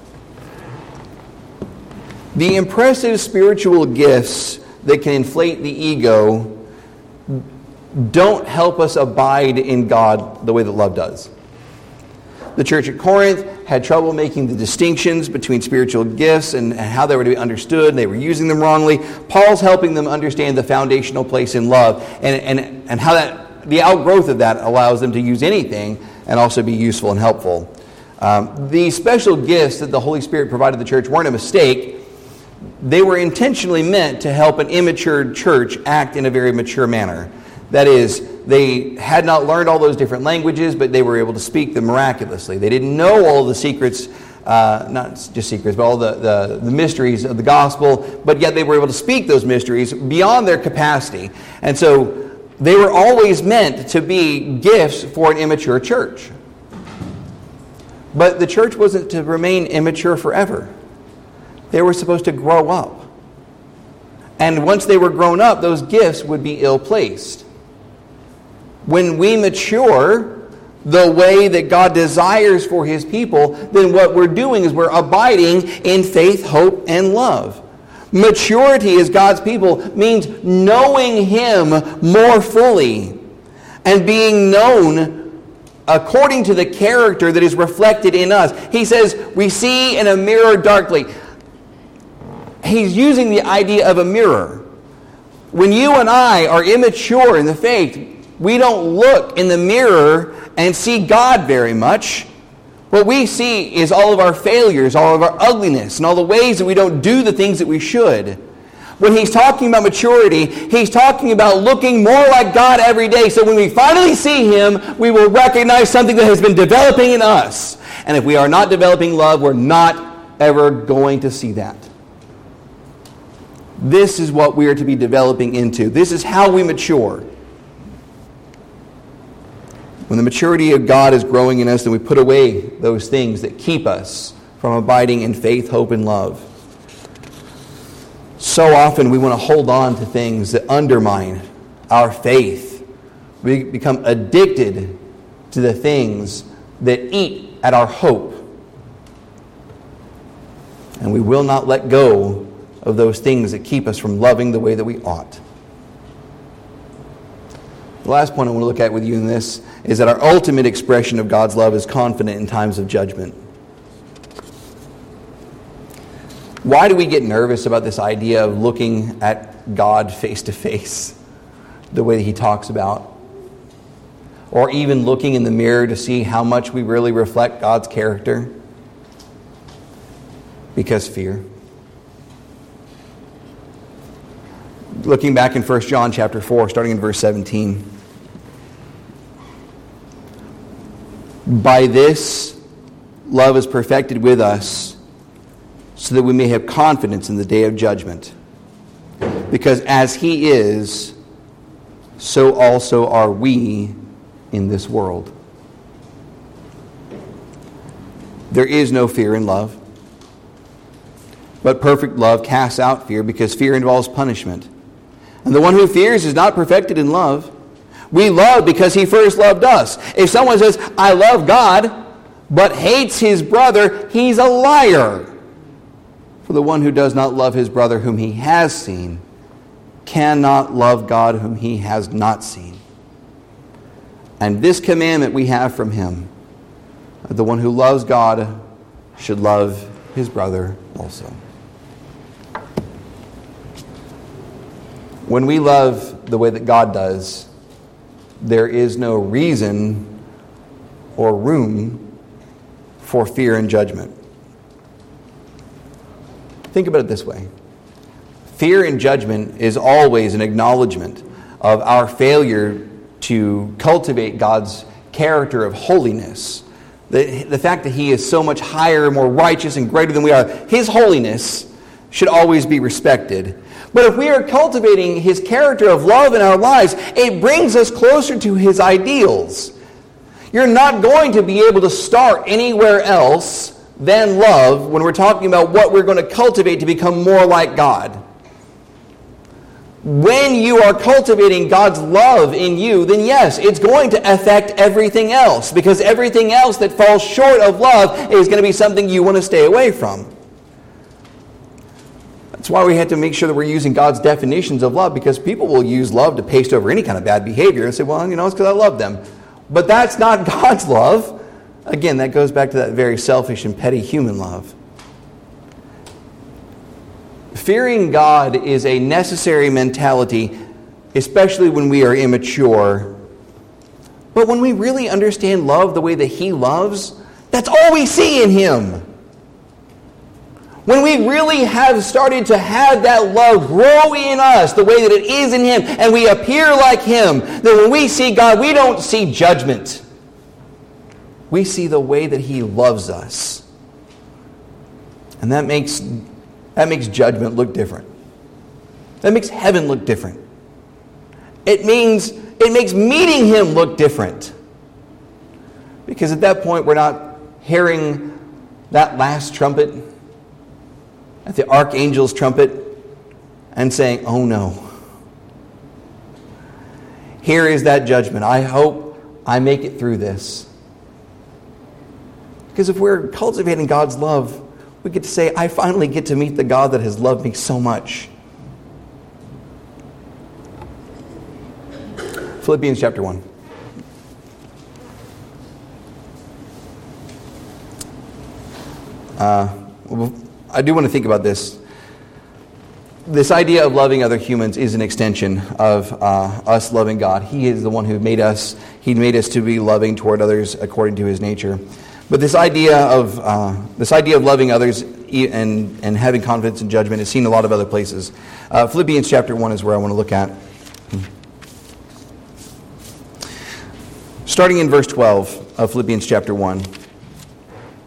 The impressive spiritual gifts that can inflate the ego don't help us abide in God the way that love does. The church at Corinth had trouble making the distinctions between spiritual gifts and how they were to be understood. They were using them wrongly. Paul's helping them understand the foundational place in love and, and, and how that the outgrowth of that allows them to use anything and also be useful and helpful. Um, the special gifts that the Holy Spirit provided the church weren't a mistake. They were intentionally meant to help an immature church act in a very mature manner. That is, they had not learned all those different languages, but they were able to speak them miraculously. They didn't know all the secrets, uh, not just secrets, but all the, the, the mysteries of the gospel, but yet they were able to speak those mysteries beyond their capacity. And so they were always meant to be gifts for an immature church. But the church wasn't to remain immature forever. They were supposed to grow up. And once they were grown up, those gifts would be ill-placed. When we mature the way that God desires for his people, then what we're doing is we're abiding in faith, hope, and love. Maturity as God's people means knowing him more fully and being known according to the character that is reflected in us. He says, we see in a mirror darkly. He's using the idea of a mirror. When you and I are immature in the faith, we don't look in the mirror and see God very much. What we see is all of our failures, all of our ugliness, and all the ways that we don't do the things that we should. When he's talking about maturity, he's talking about looking more like God every day. So when we finally see him, we will recognize something that has been developing in us. And if we are not developing love, we're not ever going to see that. This is what we are to be developing into. This is how we mature. When the maturity of God is growing in us, then we put away those things that keep us from abiding in faith, hope, and love. So often we want to hold on to things that undermine our faith. We become addicted to the things that eat at our hope. And we will not let go of those things that keep us from loving the way that we ought. The last point I want to look at with you in this is that our ultimate expression of God's love is confident in times of judgment. Why do we get nervous about this idea of looking at God face to face, the way that he talks about? Or even looking in the mirror to see how much we really reflect God's character? Because fear. Looking back in First John chapter four, starting in verse seventeen. By this, love is perfected with us, so that we may have confidence in the day of judgment. Because as he is, so also are we in this world. There is no fear in love. But perfect love casts out fear, because fear involves punishment. And the one who fears is not perfected in love. We love because he first loved us. If someone says, I love God, but hates his brother, he's a liar. For the one who does not love his brother whom he has seen cannot love God whom he has not seen. And this commandment we have from him, that the one who loves God should love his brother also. When we love the way that God does, there is no reason or room for fear and judgment. Think about it this way. Fear and judgment is always an acknowledgement of our failure to cultivate God's character of holiness. The, the fact that he is so much higher, more righteous, and greater than we are, his holiness should always be respected. But if we are cultivating his character of love in our lives, it brings us closer to his ideals. You're not going to be able to start anywhere else than love when we're talking about what we're going to cultivate to become more like God. When you are cultivating God's love in you, then yes, it's going to affect everything else, because everything else that falls short of love is going to be something you want to stay away from. That's why we have to make sure that we're using God's definitions of love, because people will use love to paste over any kind of bad behavior and say, well, you know, it's because I love them. But that's not God's love. Again, that goes back to that very selfish and petty human love. Fearing God is a necessary mentality, especially when we are immature. But when we really understand love the way that he loves, that's all we see in him. When we really have started to have that love grow in us the way that it is in him, and we appear like him, then when we see God, we don't see judgment. We see the way that he loves us. And that makes, that makes judgment look different. That makes heaven look different. It means it makes meeting him look different. Because at that point, we're not hearing that last trumpet, at the archangel's trumpet, and saying, oh no. Here is that judgment. I hope I make it through this. Because if we're cultivating God's love, we get to say, I finally get to meet the God that has loved me so much. Philippians chapter one. Uh, I do want to think about this. This idea of loving other humans is an extension of uh, us loving God. He is the one who made us. He made us to be loving toward others according to his nature. But this idea of uh, this idea of loving others and and having confidence in judgment is seen in a lot of other places. Uh, Philippians chapter one is where I want to look at. Starting in verse twelve of Philippians chapter one.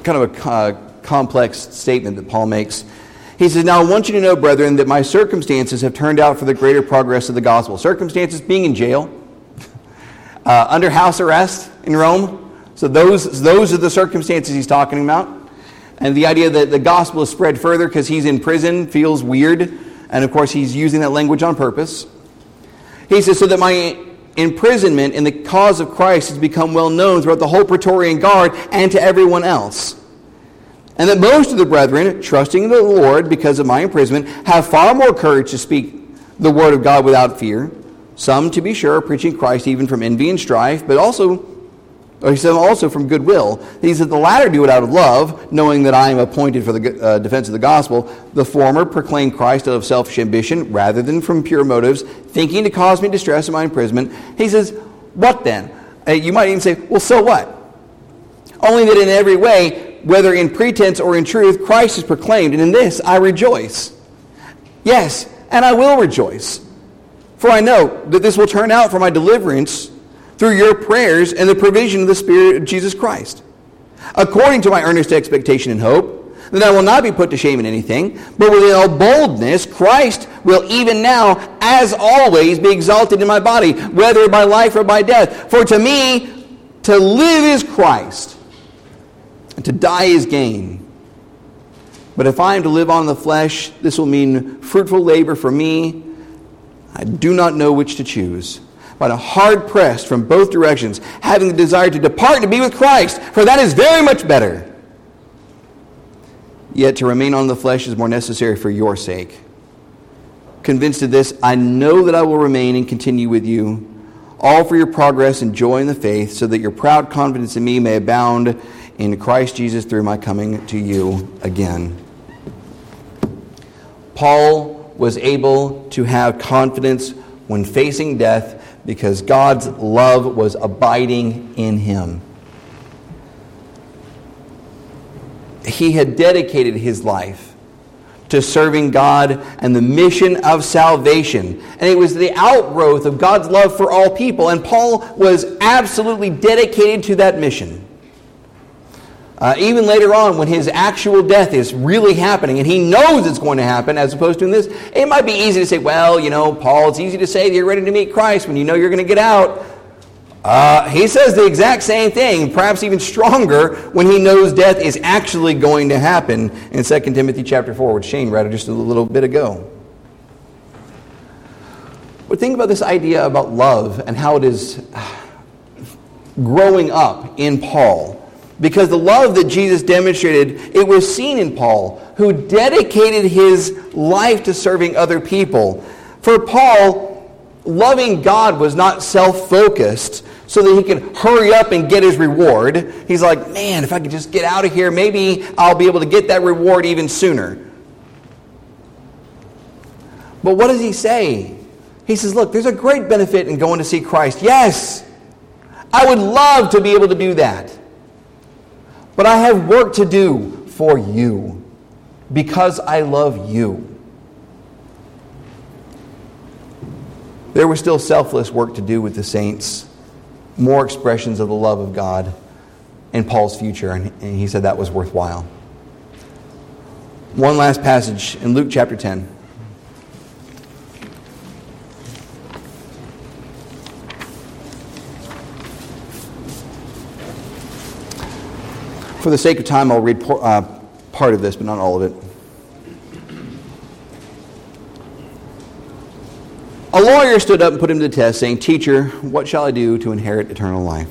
kind of a uh, complex statement that Paul makes. He says, now I want you to know, brethren, that my circumstances have turned out for the greater progress of the gospel. Circumstances being in jail, uh, under house arrest in Rome. So those, those are the circumstances he's talking about. And the idea that the gospel is spread further because he's in prison feels weird. And of course, he's using that language on purpose. He says, so that my imprisonment in the cause of Christ has become well known throughout the whole Praetorian Guard and to everyone else. And that most of the brethren, trusting in the Lord because of my imprisonment, have far more courage to speak the word of God without fear. Some, to be sure, preaching Christ even from envy and strife, but also, or he said, also from goodwill. He said, the latter do it out of love, knowing that I am appointed for the uh, defense of the gospel. The former proclaim Christ out of selfish ambition, rather than from pure motives, thinking to cause me distress in my imprisonment. He says, what then? Uh, you might even say, well, so what? Only that in every way, whether in pretense or in truth, Christ is proclaimed, and in this I rejoice. Yes, and I will rejoice. For I know that this will turn out for my deliverance through your prayers and the provision of the Spirit of Jesus Christ. According to my earnest expectation and hope, that I will not be put to shame in anything, but with all boldness, Christ will even now, as always, be exalted in my body, whether by life or by death. For to me, to live is Christ, and to die is gain. But if I am to live on the flesh, this will mean fruitful labor for me. I do not know which to choose, but I'm hard pressed from both directions, having the desire to depart to be with Christ, for that is very much better. Yet to remain on the flesh is more necessary for your sake. Convinced of this, I know that I will remain and continue with you, all for your progress and joy in the faith, so that your proud confidence in me may abound in Christ Jesus through my coming to you again. Paul was able to have confidence when facing death because God's love was abiding in him. He had dedicated his life to serving God and the mission of salvation. And it was the outgrowth of God's love for all people. And Paul was absolutely dedicated to that mission. Uh, even later on, when his actual death is really happening, and he knows it's going to happen, as opposed to in this, it might be easy to say, well, you know, Paul, it's easy to say that you're ready to meet Christ when you know you're going to get out. Uh, he says the exact same thing, perhaps even stronger, when he knows death is actually going to happen in Second Timothy chapter four, which Shane read just a little bit ago. But think about this idea about love and how it is growing up in Paul. Because the love that Jesus demonstrated, it was seen in Paul, who dedicated his life to serving other people. For Paul, loving God was not self-focused so that he could hurry up and get his reward. He's like, man, if I could just get out of here, maybe I'll be able to get that reward even sooner. But what does he say? He says, look, there's a great benefit in going to see Christ. Yes, I would love to be able to do that. But I have work to do for you because I love you. There was still selfless work to do with the saints, more expressions of the love of God in Paul's future, and he said that was worthwhile. One last passage in Luke chapter ten. For the sake of time, I'll read uh, part of this, but not all of it. A lawyer stood up and put him to the test, saying, Teacher, what shall I do to inherit eternal life?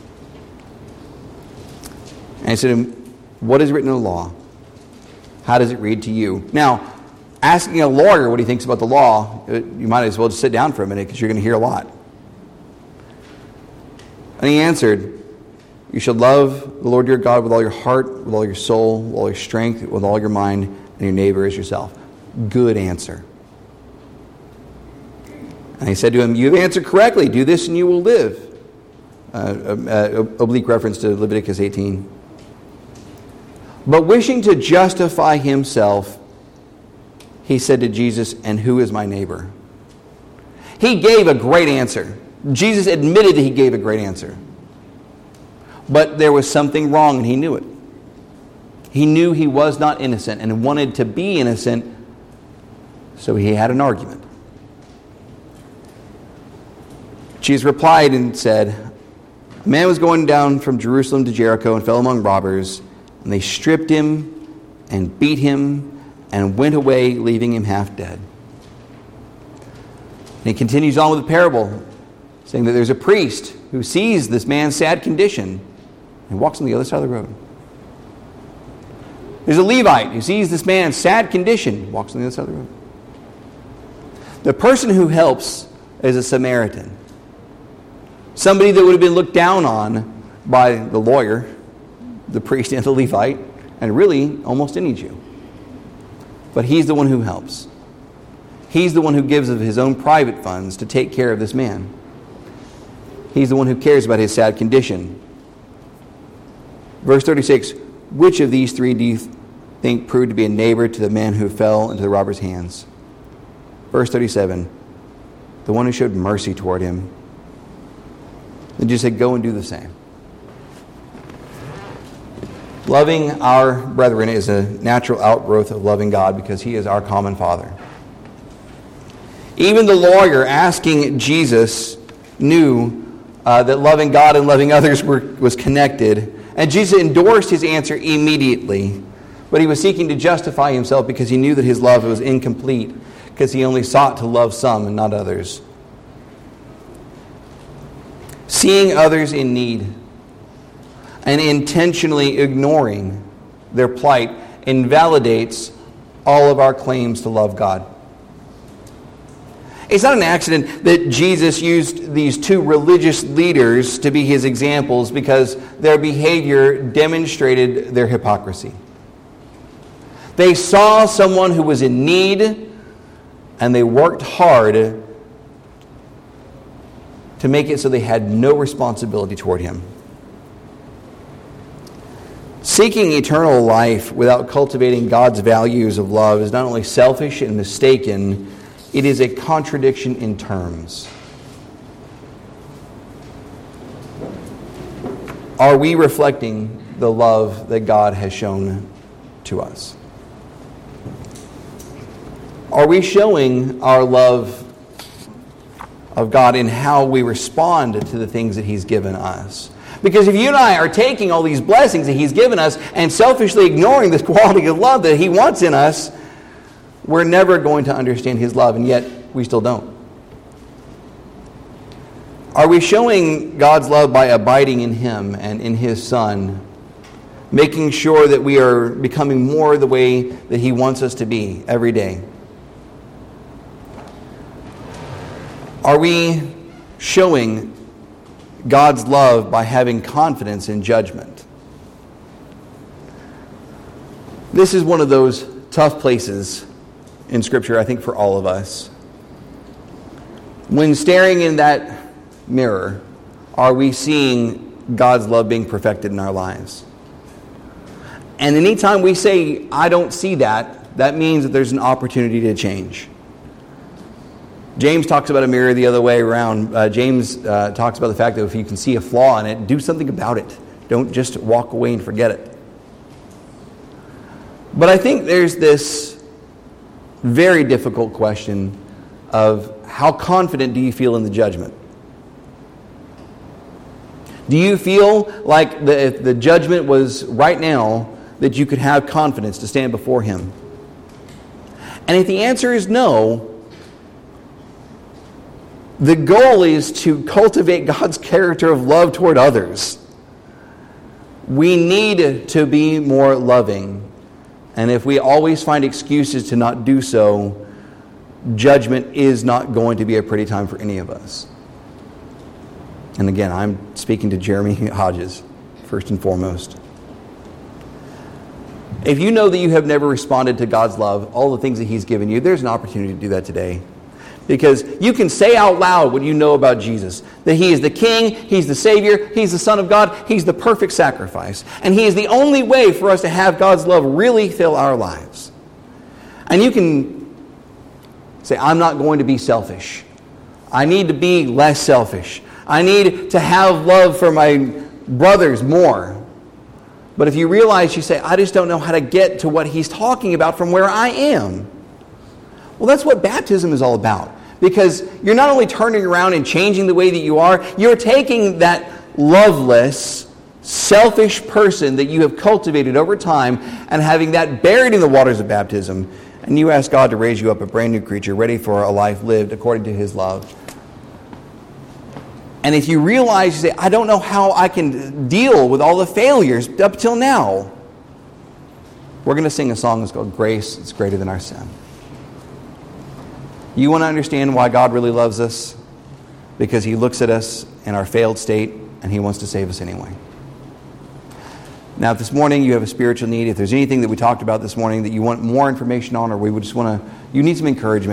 And he said to him, what is written in the law? How does it read to you? Now, asking a lawyer what he thinks about the law, you might as well just sit down for a minute because you're going to hear a lot. And he answered, you shall love the Lord your God with all your heart, with all your soul, with all your strength, with all your mind, and your neighbor as yourself. Good answer. And he said to him, you've answered correctly. Do this and you will live. Uh, uh, oblique reference to Leviticus eighteen. But wishing to justify himself, he said to Jesus, and who is my neighbor? He gave a great answer. Jesus admitted that he gave a great answer. But there was something wrong, and he knew it. He knew he was not innocent and wanted to be innocent, so he had an argument. Jesus replied and said, "A man was going down from Jerusalem to Jericho and fell among robbers, and they stripped him and beat him and went away, leaving him half dead." And he continues on with the parable, saying that there's a priest who sees this man's sad condition and walks on the other side of the road. There's a Levite who sees this man's sad condition, walks on the other side of the road. The person who helps is a Samaritan. Somebody that would have been looked down on by the lawyer, the priest, and the Levite, and really almost any Jew. But he's the one who helps. He's the one who gives of his own private funds to take care of this man. He's the one who cares about his sad condition. Verse thirty-six, which of these three do you think proved to be a neighbor to the man who fell into the robber's hands? Verse thirty-seven, the one who showed mercy toward him. Then Jesus said, go and do the same. Loving our brethren is a natural outgrowth of loving God because he is our common Father. Even the lawyer asking Jesus knew uh, that loving God and loving others were, was connected. And Jesus endorsed his answer immediately. But he was seeking to justify himself because he knew that his love was incomplete, because he only sought to love some and not others. Seeing others in need and intentionally ignoring their plight invalidates all of our claims to love God. It's not an accident that Jesus used these two religious leaders to be his examples, because their behavior demonstrated their hypocrisy. They saw someone who was in need, and they worked hard to make it so they had no responsibility toward him. Seeking eternal life without cultivating God's values of love is not only selfish and mistaken, it is a contradiction in terms. Are we reflecting the love that God has shown to us? Are we showing our love of God in how we respond to the things that he's given us? Because if you and I are taking all these blessings that he's given us and selfishly ignoring this quality of love that he wants in us, we're never going to understand his love, and yet we still don't. Are we showing God's love by abiding in him and in his Son, making sure that we are becoming more the way that he wants us to be every day? Are we showing God's love by having confidence in judgment? This is one of those tough places in Scripture, I think, for all of us. When staring in that mirror, are we seeing God's love being perfected in our lives? And anytime we say, I don't see that, that means that there's an opportunity to change. James talks about a mirror the other way around. Uh, James uh, talks about the fact that if you can see a flaw in it, do something about it. Don't just walk away and forget it. But I think there's this very difficult question of how confident do you feel in the judgment? Do you feel like the, if the judgment was right now, that you could have confidence to stand before him? And if the answer is no, the goal is to cultivate God's character of love toward others. We need to be more loving. And if we always find excuses to not do so, judgment is not going to be a pretty time for any of us. And again, I'm speaking to Jeremy Hodges, first and foremost. If you know that you have never responded to God's love, all the things that he's given you, there's an opportunity to do that today. Because you can say out loud what you know about Jesus. That he is the King, he's the Savior, he's the Son of God, he's the perfect sacrifice. And he is the only way for us to have God's love really fill our lives. And you can say, I'm not going to be selfish. I need to be less selfish. I need to have love for my brothers more. But if you realize, you say, I just don't know how to get to what he's talking about from where I am. Well, that's what baptism is all about. Because you're not only turning around and changing the way that you are, you're taking that loveless, selfish person that you have cultivated over time and having that buried in the waters of baptism. And you ask God to raise you up a brand new creature, ready for a life lived according to his love. And if you realize, you say, I don't know how I can deal with all the failures up till now. We're going to sing a song that's called Grace is Greater Than Our Sin. You want to understand why God really loves us? Because he looks at us in our failed state and he wants to save us anyway. Now, if this morning you have a spiritual need, if there's anything that we talked about this morning that you want more information on, or we would just want to, you need some encouragement,